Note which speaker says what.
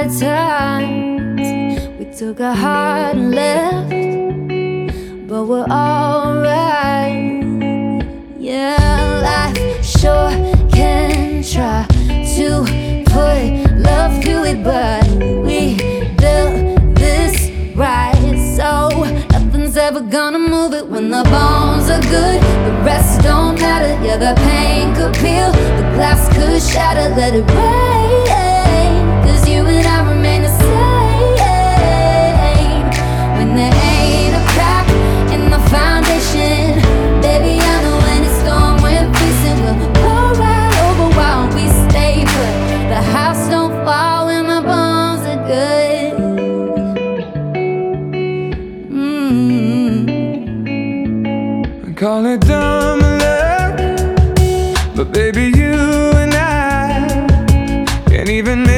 Speaker 1: hard times. We took a hard left, but we're alright. Yeah, life sure can try to put love to it, but we built this right, so nothing's ever gonna move it. When the bones are good, the rest don't matter. Yeah, the pain could peel, the glass could shatter. Let it rain, 'cause you and I remain the same. When there ain't a crack in the foundation, baby, I know any storm we're facing will blow right over while we stay put. The house don't fall when the bones are good.
Speaker 2: Call it dumb luck, but baby, you and I can't even